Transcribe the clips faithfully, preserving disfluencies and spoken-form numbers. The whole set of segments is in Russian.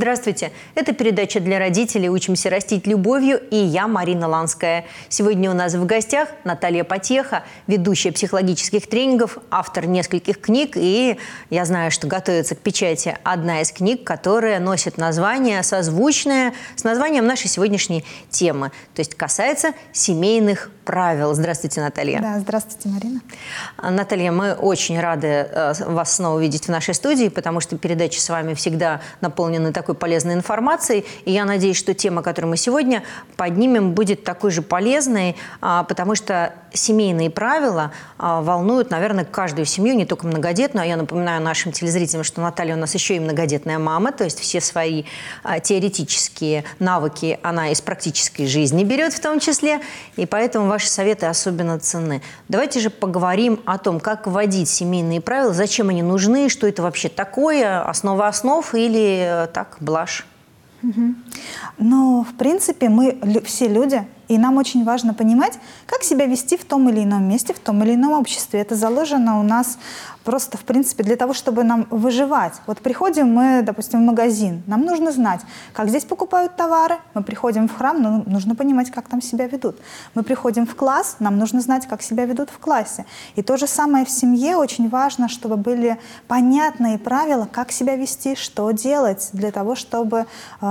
Здравствуйте! Это передача для родителей «Учимся растить любовью» и я, Марина Ланская. Сегодня у нас в гостях Наталья Потеха, ведущая психологических тренингов, автор нескольких книг. И я знаю, что готовится к печати одна из книг, которая носит название созвучное с названием нашей сегодняшней темы. То есть касается семейных правил. Здравствуйте, Наталья. Да, здравствуйте, Марина. Наталья, мы очень рады вас снова видеть в нашей студии, потому что передачи с вами всегда наполнены такой полезной информацией. И я надеюсь, что тема, которую мы сегодня поднимем, будет такой же полезной, потому что семейные правила волнуют, наверное, каждую семью, не только многодетную. А я напоминаю нашим телезрителям, что Наталья у нас еще и многодетная мама, то есть все свои теоретические навыки она из практической жизни берет в том числе, и поэтому ваши советы особенно ценны. Давайте же поговорим о том, как вводить семейные правила, зачем они нужны, что это вообще такое, основа основ или так, блажь. Угу. Ну, в принципе, мы все люди, и нам очень важно понимать, как себя вести в том или ином месте, в том или ином обществе. Это заложено у нас просто, в принципе, для того, чтобы нам выживать. Вот приходим мы, допустим, в магазин, нам нужно знать, как здесь покупают товары. Мы приходим в храм, но нужно понимать, как там себя ведут. Мы приходим в класс, нам нужно знать, как себя ведут в классе. И то же самое в семье. Очень важно, чтобы были понятные правила, как себя вести, что делать, для того, чтобы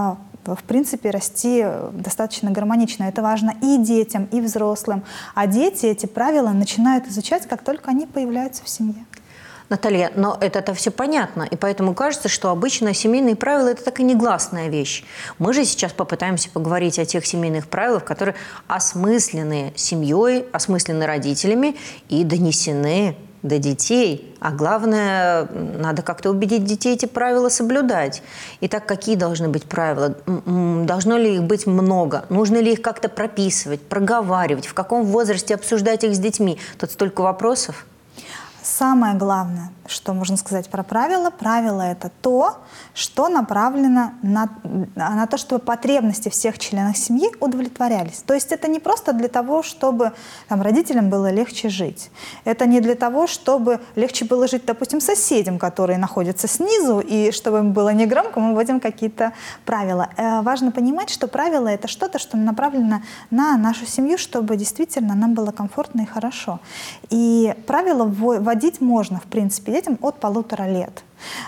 в принципе, расти достаточно гармонично. Это важно и детям, и взрослым. А дети эти правила начинают изучать, как только они появляются в семье. Наталья, но это-то все понятно, и поэтому кажется, что обычно семейные правила – это такая негласная вещь. Мы же сейчас попытаемся поговорить о тех семейных правилах, которые осмыслены семьей, осмыслены родителями и донесены до детей. А главное, надо как-то убедить детей эти правила соблюдать. Итак, какие должны быть правила? Должно ли их быть много? Нужно ли их как-то прописывать, проговаривать? В каком возрасте обсуждать их с детьми? Тут столько вопросов. Самое главное, что можно сказать про правила, правило – это то, что направлено на, на то, чтобы потребности всех членов семьи удовлетворялись. То есть это не просто для того, чтобы там, родителям было легче жить. Это не для того, чтобы легче было жить, допустим, соседям, которые находятся снизу, и чтобы им было не громко, мы вводим какие-то правила. Э, важно понимать, что правила – это что-то, что направлено на нашу семью, чтобы действительно нам было комфортно и хорошо. И правила вводить можно, в принципе, детям от полутора лет.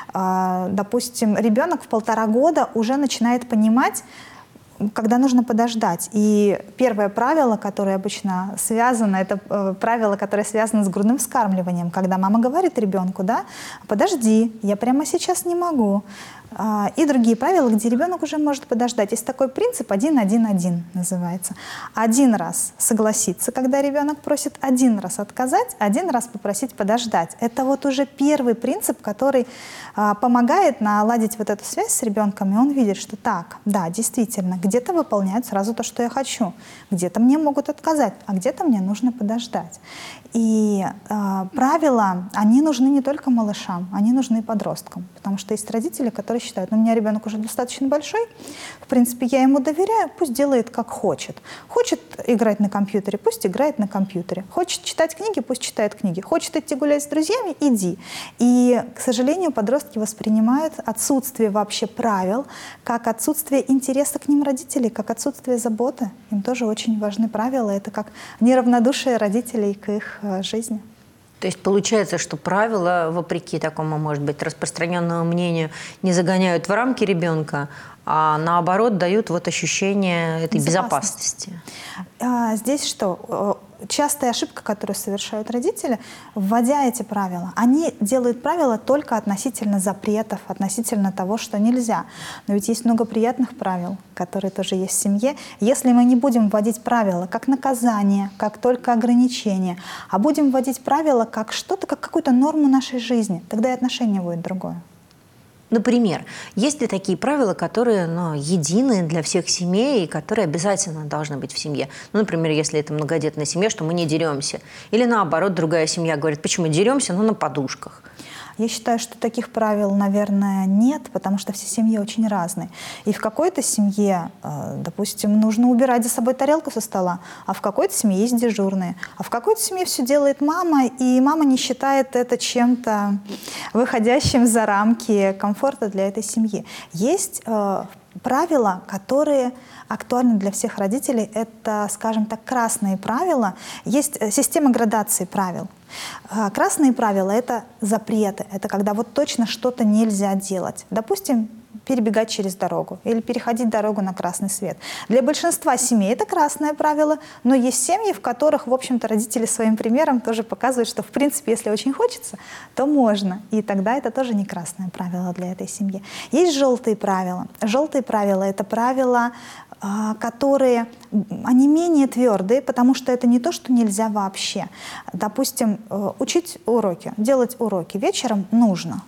Допустим, ребенок в полтора года уже начинает понимать, когда нужно подождать. И первое правило, которое обычно связано, это правило, которое связано с грудным вскармливанием. Когда мама говорит ребенку, да, подожди, я прямо сейчас не могу. И другие правила, где ребенок уже может подождать. Есть такой принцип один один один называется. Один раз согласиться, когда ребенок просит, один раз отказать, один раз попросить подождать. Это вот уже первый принцип, который а, помогает наладить вот эту связь с ребенком, и он видит, что так, да, действительно, где-то выполняют сразу то, что я хочу, где-то мне могут отказать, а где-то мне нужно подождать. И э, правила, они нужны не только малышам, они нужны и подросткам. Потому что есть родители, которые считают, ну, у меня ребенок уже достаточно большой, в принципе, я ему доверяю, пусть делает как хочет. Хочет играть на компьютере, пусть играет на компьютере. Хочет читать книги, пусть читает книги. Хочет идти гулять с друзьями, иди. И, к сожалению, подростки воспринимают отсутствие вообще правил как отсутствие интереса к ним родителей, как отсутствие заботы. Им тоже очень важны правила. Это как неравнодушие родителей к их жизни. То есть получается, что правила, вопреки такому, может быть, распространенному мнению, не загоняют в рамки ребенка, а наоборот дают вот ощущение этой безопасности. А, здесь что? Частая ошибка, которую совершают родители, вводя эти правила, они делают правила только относительно запретов, относительно того, что нельзя. Но ведь есть много приятных правил, которые тоже есть в семье. Если мы не будем вводить правила как наказание, как только ограничение, а будем вводить правила как что-то, как какую-то норму нашей жизни, тогда и отношение будет другое. Например, есть ли такие правила, которые ну, едины для всех семей и которые обязательно должны быть в семье? Ну, например, если это многодетная семья, что мы не деремся. Или наоборот, другая семья говорит, почему деремся, ну, на подушках. Я считаю, что таких правил, наверное, нет, потому что все семьи очень разные. И в какой-то семье, допустим, нужно убирать за собой тарелку со стола, а в какой-то семье есть дежурные, а в какой-то семье все делает мама, и мама не считает это чем-то выходящим за рамки комфорта для этой семьи. Есть э, правила, которые актуальны для всех родителей. Это, скажем так, красные правила. Есть система градации правил. Красные правила — это запреты, это когда вот точно что-то нельзя делать. Допустим, перебегать через дорогу или переходить дорогу на красный свет. Для большинства семей это красное правило, но есть семьи, в которых, в общем-то, родители своим примером тоже показывают, что, в принципе, если очень хочется, то можно. И тогда это тоже не красное правило для этой семьи. Есть желтые правила. Желтые правила — это правила, которые, они менее твердые, потому что это не то, что нельзя вообще. Допустим, учить уроки, делать уроки вечером нужно,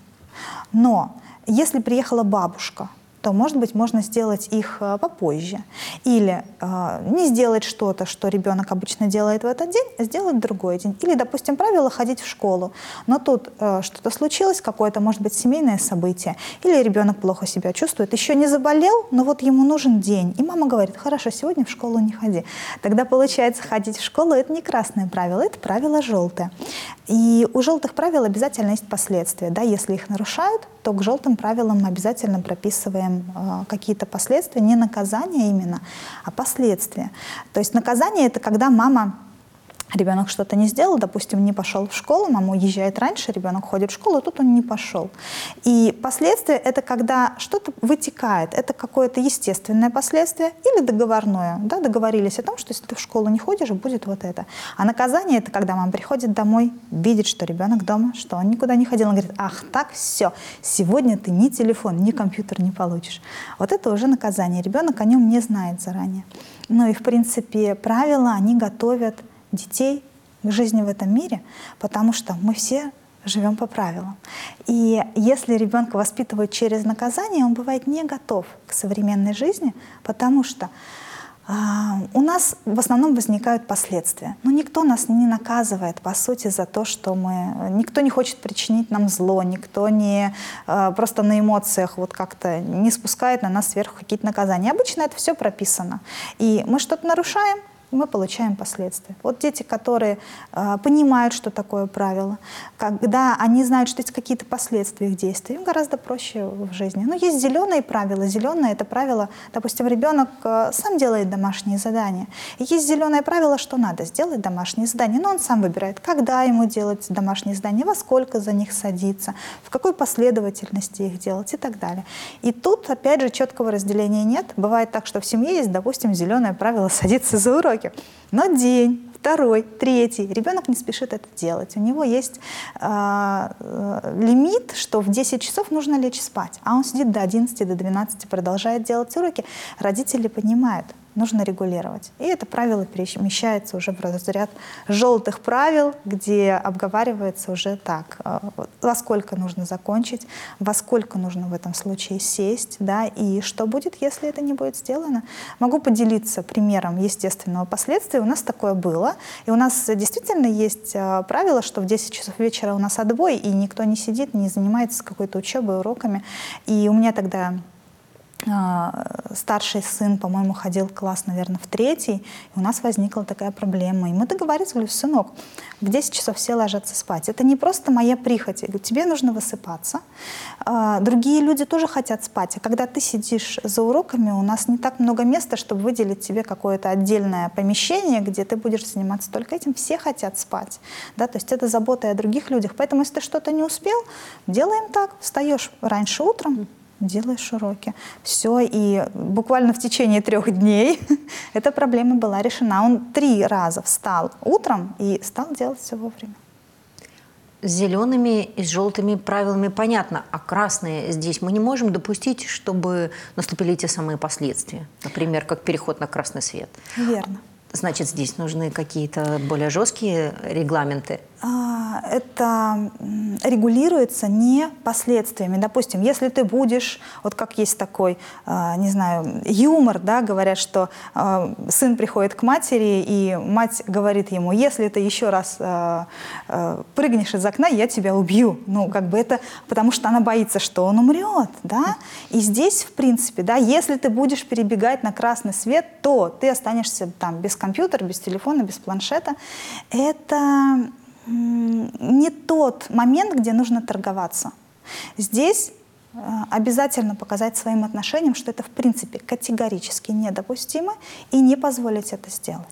но если приехала бабушка, то, может быть, можно сделать их попозже. Или э, не сделать что-то, что ребенок обычно делает в этот день, а сделать в другой день. Или, допустим, правило ходить в школу. Но тут э, что-то случилось, какое-то, может быть, семейное событие. Или ребенок плохо себя чувствует, еще не заболел, но вот ему нужен день. И мама говорит: хорошо, сегодня в школу не ходи. Тогда, получается, ходить в школу — это не красное правило, это правило желтое. И у желтых правил обязательно есть последствия. Да? Если их нарушают, то к желтым правилам мы обязательно прописываем э, какие-то последствия, не наказание именно, а последствия. То есть наказание — это когда мама, ребенок что-то не сделал, допустим, не пошел в школу, мама уезжает раньше, ребенок ходит в школу, а тут он не пошел. И последствия — это когда что-то вытекает, это какое-то естественное последствие или договорное. Да, договорились о том, что если ты в школу не ходишь, будет вот это. А наказание — это когда мама приходит домой, видит, что ребенок дома, что он никуда не ходил, он говорит: ах, так, все, сегодня ты ни телефон, ни компьютер не получишь. Вот это уже наказание. Ребенок о нем не знает заранее. Ну и, в принципе, правила, они готовят детей к жизни в этом мире, потому что мы все живем по правилам. И если ребенка воспитывают через наказание, он бывает не готов к современной жизни, потому что э, у нас в основном возникают последствия. Но никто нас не наказывает, по сути, за то, что мы... Никто не хочет причинить нам зло, никто не э, просто на эмоциях вот как-то не спускает на нас сверху какие-то наказания. Обычно это все прописано. И мы что-то нарушаем, мы получаем последствия. Вот дети, которые э, понимают, что такое правило, когда они знают, что есть какие-то последствия их действий, им гораздо проще в жизни. Но есть зеленые правила. Зеленые — это правило, допустим, ребенок э, сам делает домашние задания. И есть зеленое правило, что надо сделать домашние задания, но он сам выбирает, когда ему делать домашние задания, во сколько за них садиться, в какой последовательности их делать и так далее. И тут, опять же, четкого разделения нет. Бывает так, что в семье есть, допустим, зеленое правило садиться за уроки. Но день, второй, третий, ребенок не спешит это делать. У него есть э, э, лимит, что в десять часов нужно лечь спать, а он сидит до одиннадцати, до двенадцати, продолжает делать уроки. Родители понимают, нужно регулировать. И это правило перемещается уже в разряд желтых правил, где обговаривается уже так, э, во сколько нужно закончить, во сколько нужно в этом случае сесть, да, и что будет, если это не будет сделано. Могу поделиться примером естественного последствия. У нас такое было. И у нас действительно есть э, правило, что в десять часов вечера у нас отбой, и никто не сидит, не занимается какой-то учебой, уроками. И у меня тогда старший сын, по-моему, ходил в класс, наверное, в третий, и у нас возникла такая проблема. И мы договорились, говорю: сынок, в десять часов все ложатся спать. Это не просто моя прихоть. Я говорю: тебе нужно высыпаться. Другие люди тоже хотят спать. А когда ты сидишь за уроками, у нас не так много места, чтобы выделить тебе какое-то отдельное помещение, где ты будешь заниматься только этим. Все хотят спать. Да? То есть это забота о других людях. Поэтому, если ты что-то не успел, делаем так. Встаешь раньше утром, делаешь уроки. Все, и буквально в течение трех дней эта проблема была решена. Он три раза встал утром и стал делать все вовремя. С зелеными и с желтыми правилами понятно, а красные здесь мы не можем допустить, чтобы наступили те самые последствия. Например, как переход на красный свет. Верно. Значит, здесь нужны какие-то более жесткие регламенты? А, это регулируется не последствиями. Допустим, если ты будешь, вот как есть такой, не знаю, юмор, да, говорят, что сын приходит к матери, и мать говорит ему: если ты еще раз прыгнешь из окна, я тебя убью. Ну, как бы это, потому что она боится, что он умрет, да. И здесь, в принципе, да, если ты будешь перебегать на красный свет, то ты останешься там без компьютера, без телефона, без планшета. Это не тот момент, где нужно торговаться. Здесь э, обязательно показать своим отношениям, что это в принципе категорически недопустимо, и не позволить это сделать.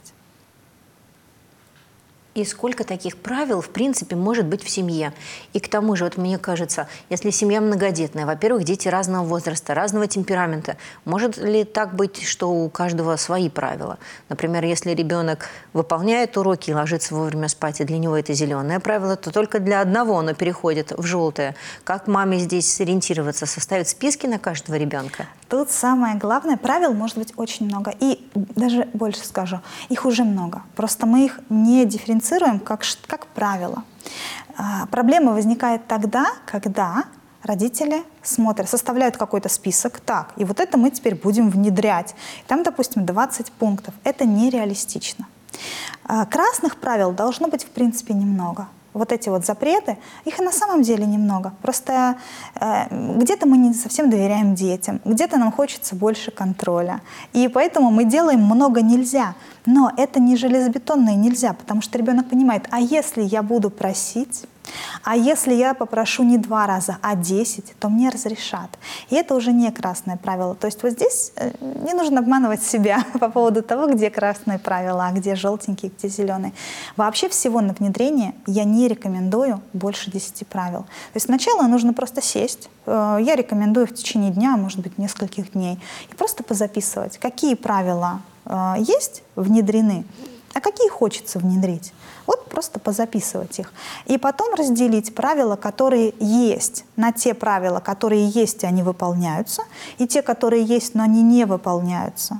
И сколько таких правил, в принципе, может быть в семье. И к тому же, вот мне кажется, если семья многодетная, во-первых, дети разного возраста, разного темперамента, может ли так быть, что у каждого свои правила? Например, если ребенок выполняет уроки и ложится вовремя спать, и для него это зеленое правило, то только для одного оно переходит в желтое. Как маме здесь сориентироваться? Составить списки на каждого ребенка? Тут самое главное, правил может быть очень много. И даже больше скажу, их уже много. Просто мы их не дифференцируем как, как правило. А, проблема возникает тогда, когда родители смотрят, составляют какой-то список. Так, и вот это мы теперь будем внедрять. Там, допустим, двадцать пунктов. Это нереалистично. А, красных правил должно быть, в принципе, немного. Вот эти вот запреты, их и на самом деле немного. Просто э, где-то мы не совсем доверяем детям, где-то нам хочется больше контроля. И поэтому мы делаем много нельзя. Но это не железобетонное нельзя, потому что ребенок понимает, а если я буду просить, а если я попрошу не два раза, а десять, то мне разрешат. И это уже не красное правило. То есть вот здесь не нужно обманывать себя по поводу того, где красные правила, а где желтенькие, где зеленые. Вообще всего на внедрение я не рекомендую больше десяти правил. То есть сначала нужно просто сесть. Я рекомендую в течение дня, может быть, нескольких дней, и просто позаписывать, какие правила есть, внедрены, а какие хочется внедрить. Вот просто позаписывать их. И потом разделить правила, которые есть, на те правила, которые есть, и они выполняются, и те, которые есть, но они не выполняются.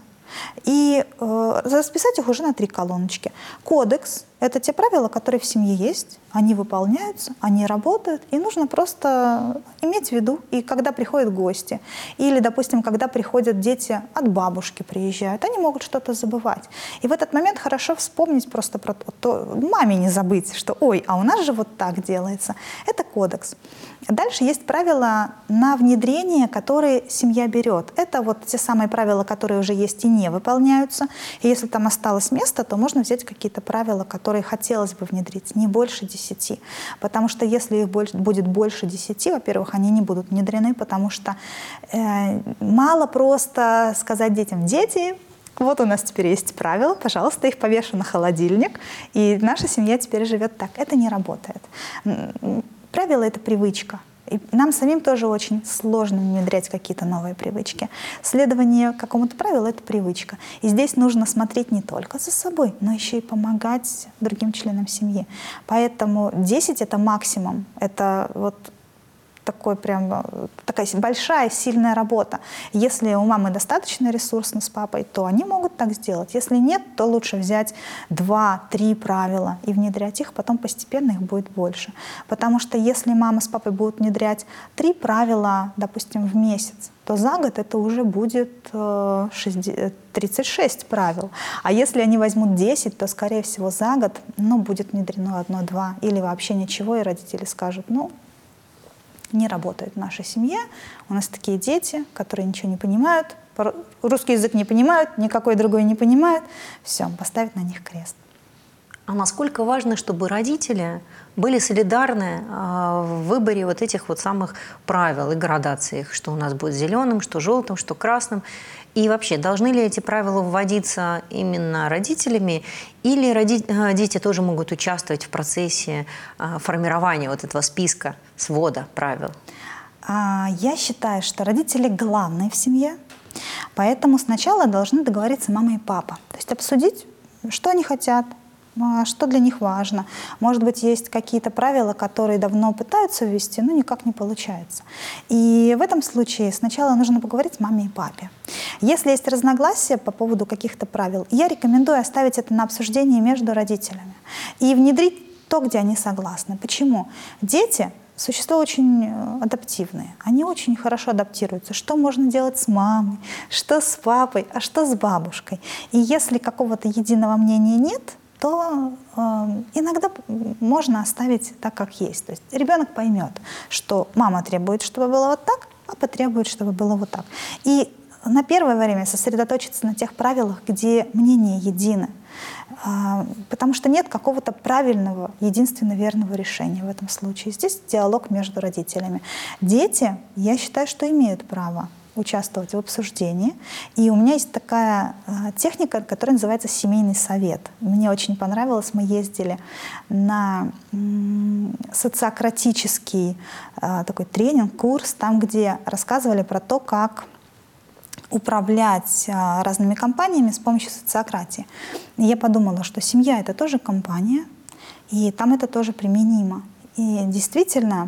И э, расписать их уже на три колоночки. Кодекс — это те правила, которые в семье есть, они выполняются, они работают, и нужно просто иметь в виду, и когда приходят гости, или, допустим, когда приходят дети от бабушки приезжают, они могут что-то забывать. И в этот момент хорошо вспомнить просто про то, то маме не забыть, что ой, а у нас же вот так делается. Это кодекс. Дальше есть правила на внедрение, которые семья берет. Это вот те самые правила, которые уже есть и не выполняются. И если там осталось место, то можно взять какие-то правила, которые хотелось бы внедрить, не больше десяти. Потому что если их больше, будет больше десяти, во-первых, они не будут внедрены, потому что э, мало просто сказать детям: дети, вот у нас теперь есть правила, пожалуйста, их повешу на холодильник, и наша семья теперь живет так. Это не работает. Правило — это привычка. И нам самим тоже очень сложно внедрять какие-то новые привычки. Следование какому-то правилу — это привычка. И здесь нужно смотреть не только за собой, но еще и помогать другим членам семьи. Поэтому десять — это максимум. Это вот такой прям, такая большая, сильная работа. Если у мамы достаточно ресурсно с папой, то они могут так сделать. Если нет, то лучше взять два-три правила и внедрять их, потом постепенно их будет больше. Потому что если мама с папой будут внедрять три правила, допустим, в месяц, то за год это уже будет тридцать шесть правил. А если они возьмут десять, то, скорее всего, за год ну, будет внедрено одно-два или вообще ничего, и родители скажут: ну, не работает в нашей семье, у нас такие дети, которые ничего не понимают, русский язык не понимают, никакой другой не понимают, все, поставить на них крест. А насколько важно, чтобы родители были солидарны в выборе вот этих вот самых правил и градаций их, что у нас будет зеленым, что желтым, что красным? И вообще, должны ли эти правила вводиться именно родителями, или роди... дети тоже могут участвовать в процессе формирования вот этого списка, свода правил? Я считаю, что родители главные в семье, поэтому сначала должны договориться мама и папа. То есть обсудить, что они хотят, что для них важно. Может быть, есть какие-то правила, которые давно пытаются ввести, но никак не получается. И в этом случае сначала нужно поговорить с мамой и папой. Если есть разногласия по поводу каких-то правил, я рекомендую оставить это на обсуждение между родителями и внедрить то, где они согласны. Почему? Дети — существа очень адаптивные, они очень хорошо адаптируются. Что можно делать с мамой, что с папой, а что с бабушкой. И если какого-то единого мнения нет, то э, иногда можно оставить так, как есть. То есть ребенок поймет, что мама требует, чтобы было вот так, папа требует, чтобы было вот так. И на первое время сосредоточиться на тех правилах, где мнения едины. Э, потому что нет какого-то правильного, единственно верного решения в этом случае. Здесь диалог между родителями. Дети, я считаю, что имеют право участвовать в обсуждении. И у меня есть такая э, техника, которая называется семейный совет. Мне очень понравилось. Мы ездили на м, социократический э, такой тренинг, курс, там, где рассказывали про то, как управлять э, разными компаниями с помощью социократии. И я подумала, что семья — это тоже компания, и там это тоже применимо. И действительно,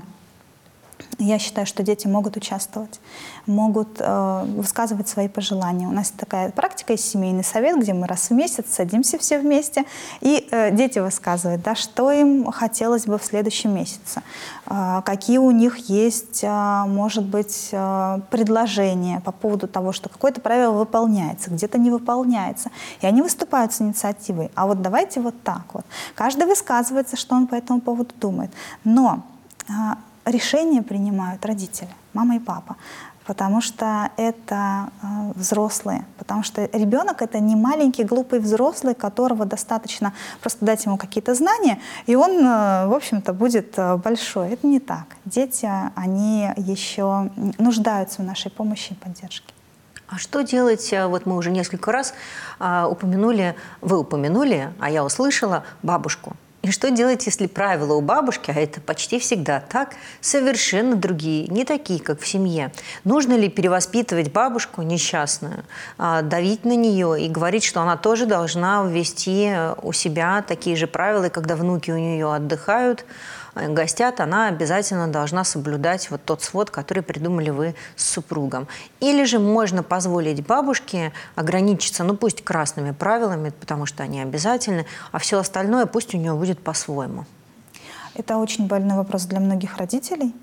я считаю, что дети могут участвовать, могут э, высказывать свои пожелания. У нас такая практика есть семейный совет, где мы раз в месяц садимся все вместе, и э, дети высказывают, да, что им хотелось бы в следующем месяце, э, какие у них есть, э, может быть, э, предложения по поводу того, что какое-то правило выполняется, где-то не выполняется. И они выступают с инициативой. А вот давайте вот так вот. Каждый высказывается, что он по этому поводу думает. Но э, решения принимают родители, мама и папа, потому что это э, взрослые, потому что ребенок — это не маленький глупый взрослый, которого достаточно просто дать ему какие-то знания, и он, э, в общем-то, будет э, большой. Это не так. Дети, они еще нуждаются в нашей помощи и поддержке. А что делать, вот мы уже несколько раз а, упомянули, вы упомянули, а я услышала бабушку. И что делать, если правила у бабушки, а это почти всегда так, совершенно другие, не такие, как в семье? Нужно ли перевоспитывать бабушку несчастную, давить на нее и говорить, что она тоже должна ввести у себя такие же правила, и когда внуки у нее отдыхают, гостят, она обязательно должна соблюдать вот тот свод, который придумали вы с супругом? Или же можно позволить бабушке ограничиться, ну пусть красными правилами, потому что они обязательны, а все остальное пусть у нее будет по-своему? Это очень больной вопрос для многих родителей.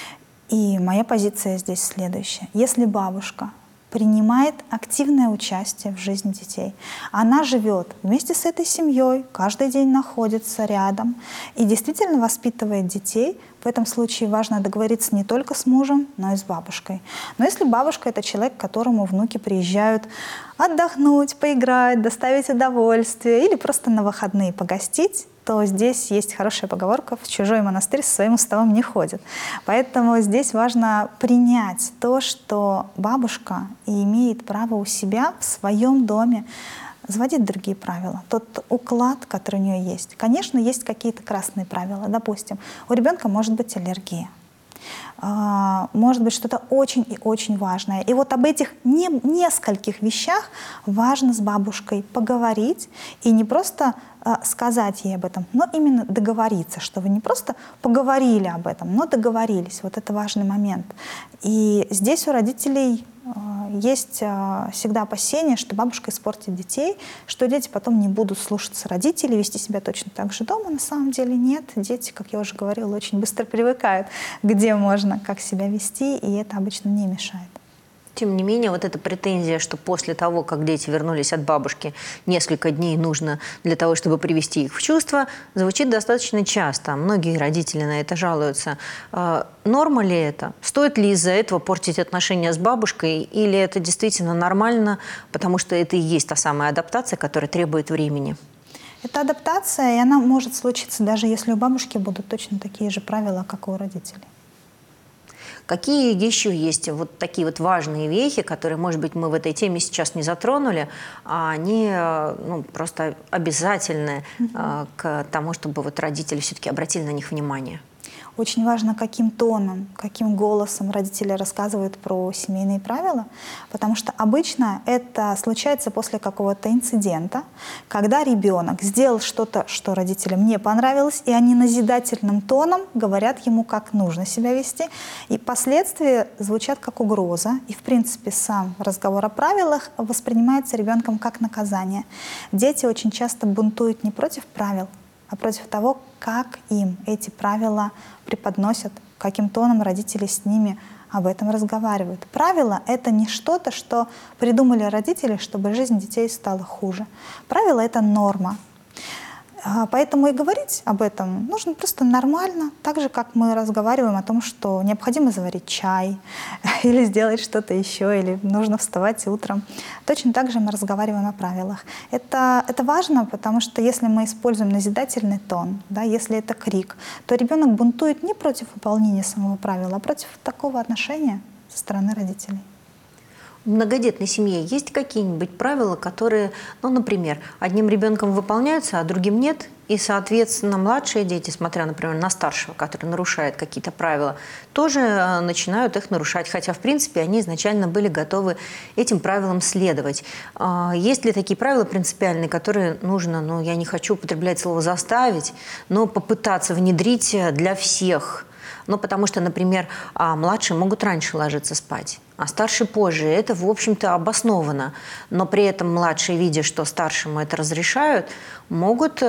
И моя позиция здесь следующая. Если бабушка принимает активное участие в жизни детей. Она живет вместе с этой семьей, каждый день находится рядом и действительно воспитывает детей. В этом случае важно договориться не только с мужем, но и с бабушкой. Но если бабушка — это человек, к которому внуки приезжают отдохнуть, поиграть, доставить удовольствие или просто на выходные погостить, то здесь есть хорошая поговорка: в чужой монастырь со своим уставом не ходит. Поэтому здесь важно принять то, что бабушка имеет право у себя в своем доме заводить другие правила, тот уклад, который у нее есть. Конечно, есть какие-то красные правила. Допустим, у ребенка может быть аллергия, может быть что-то очень и очень важное. И вот об этих не, нескольких вещах важно с бабушкой поговорить и не просто э, сказать ей об этом, но именно договориться, что вы не просто поговорили об этом, но договорились. Вот это важный момент. И здесь у родителей э, есть э, всегда опасение, что бабушка испортит детей, что дети потом не будут слушаться родителей, вести себя точно так же дома. На самом деле нет. Дети, как я уже говорила, очень быстро привыкают, где можно как себя вести, и это обычно не мешает. Тем не менее, вот эта претензия, что после того, как дети вернулись от бабушки, несколько дней нужно для того, чтобы привести их в чувство, звучит достаточно часто. Многие родители на это жалуются. Норма ли это? Стоит ли из-за этого портить отношения с бабушкой? Или это действительно нормально, потому что это и есть та самая адаптация, которая требует времени? Это адаптация, и она может случиться, даже если у бабушки будут точно такие же правила, как и у родителей. Какие еще есть вот такие вот важные вехи, которые, может быть, мы в этой теме сейчас не затронули, а они ну, просто обязательны mm-hmm. к тому, чтобы вот родители все-таки обратили на них внимание? Очень важно, каким тоном, каким голосом родители рассказывают про семейные правила, потому что обычно это случается после какого-то инцидента, когда ребенок сделал что-то, что родителям не понравилось, и они назидательным тоном говорят ему, как нужно себя вести, и последствия звучат как угроза, и в принципе сам разговор о правилах воспринимается ребенком как наказание. Дети очень часто бунтуют не против правил, а против того, как им эти правила преподносят, каким тоном родители с ними об этом разговаривают. Правила — это не что-то, что придумали родители, чтобы жизнь детей стала хуже. Правила — это норма. Поэтому и говорить об этом нужно просто нормально, так же, как мы разговариваем о том, что необходимо заварить чай или сделать что-то еще, или нужно вставать утром. Точно так же мы разговариваем о правилах. Это, это важно, потому что если мы используем назидательный тон, да, если это крик, то ребенок бунтует не против выполнения самого правила, а против такого отношения со стороны родителей. В многодетной семье есть какие-нибудь правила, которые, ну, например, одним ребенком выполняются, а другим нет, и, соответственно, младшие дети, смотря, например, на старшего, который нарушает какие-то правила, тоже начинают их нарушать, хотя, в принципе, они изначально были готовы этим правилам следовать. Есть ли такие правила принципиальные, которые нужно, ну, я не хочу употреблять слово «заставить», но попытаться внедрить для всех? Ну, потому что, например, младшие могут раньше ложиться спать, а старшие позже. Это, в общем-то, обосновано. Но при этом младшие, видя, что старшему это разрешают, могут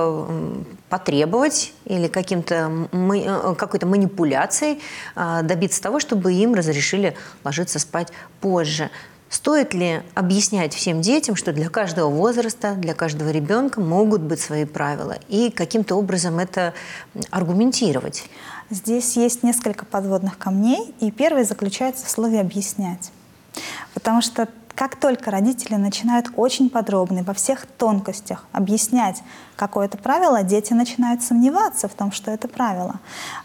э, потребовать или каким-то, э, какой-то манипуляцией э, добиться того, чтобы им разрешили ложиться спать позже. Стоит ли объяснять всем детям, что для каждого возраста, для каждого ребенка могут быть свои правила, и каким-то образом это аргументировать? Здесь есть несколько подводных камней, и первый заключается в слове «объяснять». Потому что как только родители начинают очень подробно во всех тонкостях объяснять какое-то правило, дети начинают сомневаться в том, что это правило.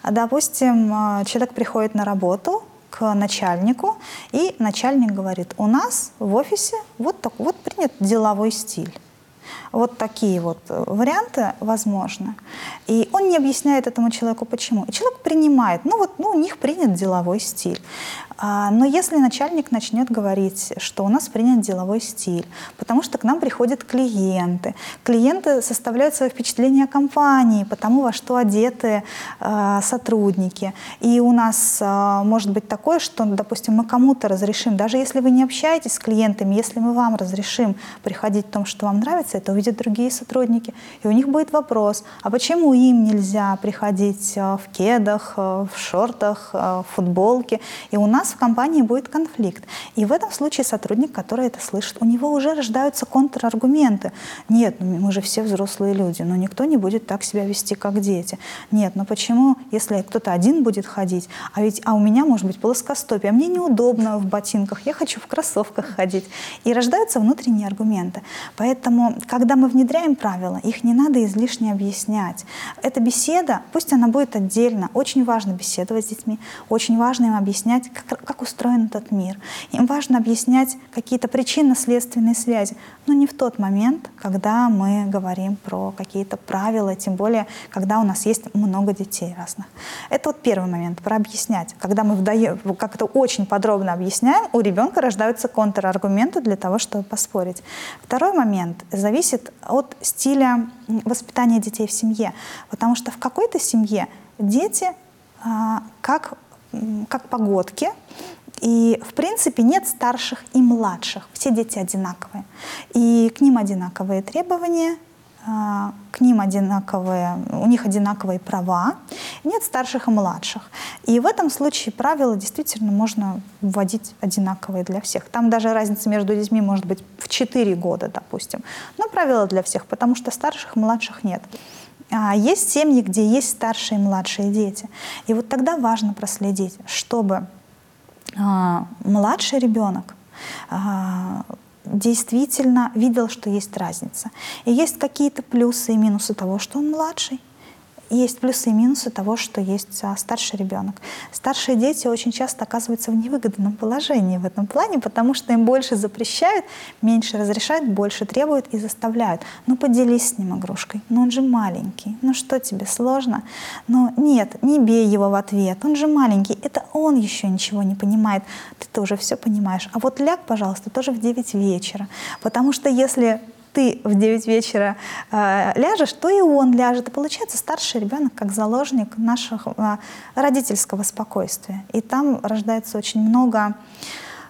Допустим, человек приходит на работу к начальнику, и начальник говорит: у нас в офисе вот, так, вот принят деловой стиль. Вот такие вот варианты возможны. И он не объясняет этому человеку, почему. И человек принимает, ну вот, ну, у них принят деловой стиль. А, но если начальник начнет говорить, что у нас принят деловой стиль, потому что к нам приходят клиенты, клиенты составляют свое впечатление о компании, потому во что одеты а, сотрудники. И у нас а, может быть такое, что, допустим, мы кому-то разрешим, даже если вы не общаетесь с клиентами, если мы вам разрешим приходить в том, что вам нравится, это увидят другие сотрудники. И у них будет вопрос: а почему им нельзя приходить в кедах, в шортах, в футболке? И у нас в компании будет конфликт. И в этом случае сотрудник, который это слышит, у него уже рождаются контраргументы. Нет, ну мы же все взрослые люди, но никто не будет так себя вести, как дети. Нет, но почему, если кто-то один будет ходить, а ведь а у меня может быть плоскостопие, а мне неудобно в ботинках, я хочу в кроссовках ходить. И рождаются внутренние аргументы. Поэтому, когда мы внедряем правила, их не надо излишне объяснять. Эта беседа, пусть она будет отдельно, очень важно беседовать с детьми, очень важно им объяснять, как, как устроен этот мир. Им важно объяснять какие-то причинно-следственные связи, но не в тот момент, когда мы говорим про какие-то правила, тем более, когда у нас есть много детей разных. Это вот первый момент, про объяснять. Когда мы вдаем, как-то очень подробно объясняем, у ребенка рождаются контраргументы для того, чтобы поспорить. Второй момент зависит от стиля воспитания детей в семье. Потому что в какой-то семье дети а, как, как погодки, и в принципе нет старших и младших. Все дети одинаковые. И к ним одинаковые требования, а, к ним одинаковые, у них одинаковые права. Нет старших и младших. И в этом случае правила действительно можно вводить одинаковые для всех. Там даже разница между детьми может быть в четыре года, допустим. Но правила для всех, потому что старших и младших нет. А есть семьи, где есть старшие и младшие дети. И вот тогда важно проследить, чтобы а, младший ребенок а, действительно видел, что есть разница. И есть какие-то плюсы и минусы того, что он младший. Есть плюсы и минусы того, что есть а, старший ребенок. Старшие дети очень часто оказываются в невыгодном положении в этом плане, потому что им больше запрещают, меньше разрешают, больше требуют и заставляют. Ну, поделись с ним игрушкой. Ну, он же маленький. Ну, что тебе, сложно? Ну, нет, не бей его в ответ. Он же маленький. Это он еще ничего не понимает. Ты-то уже все понимаешь. А вот ляг, пожалуйста, тоже в девять вечера. Потому что если ты в девять вечера э, ляжешь, то и он ляжет. И получается старший ребенок как заложник нашего э, родительского спокойствия. И там рождается очень много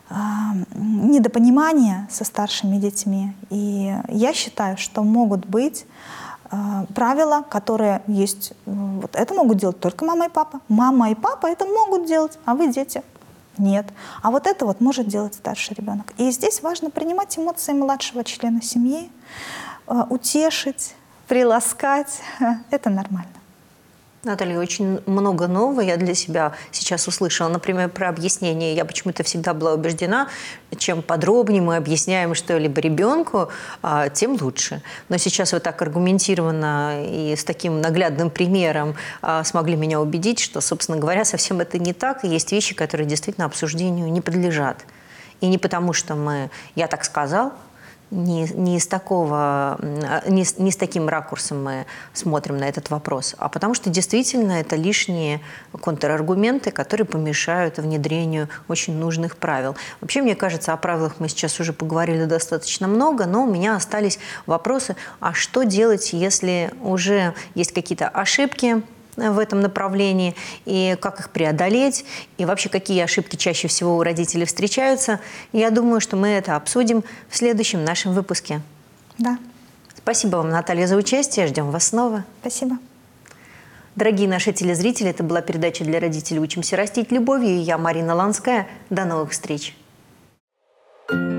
недопонимания со старшими детьми. И я считаю, что могут быть правила, которые есть. Вот это могут делать только мама и папа. Мама и папа это могут делать, а вы, дети, нет. А вот это вот может делать старший ребенок. И здесь важно принимать эмоции младшего члена семьи, утешить, приласкать. Это нормально. Наталья, очень много нового я для себя сейчас услышала. Например, про объяснение. Я почему-то всегда была убеждена, чем подробнее мы объясняем что-либо ребенку, тем лучше. Но сейчас вы так аргументированно и с таким наглядным примером смогли меня убедить, что, собственно говоря, совсем это не так. И есть вещи, которые действительно обсуждению не подлежат. И не потому, что мы «я так сказал», Не, не, из такого, не, с, не с таким ракурсом мы смотрим на этот вопрос, а потому что действительно это лишние контраргументы, которые помешают внедрению очень нужных правил. Вообще, мне кажется, о правилах мы сейчас уже поговорили достаточно много, но у меня остались вопросы, а что делать, если уже есть какие-то ошибки в этом направлении, и как их преодолеть, и вообще какие ошибки чаще всего у родителей встречаются. Я думаю, что мы это обсудим в следующем нашем выпуске. Да. Спасибо вам, Наталья, за участие. Ждем вас снова. Спасибо. Дорогие наши телезрители, это была передача для родителей «Учимся растить любовью». И я, Марина Ланская. До новых встреч. Thank you.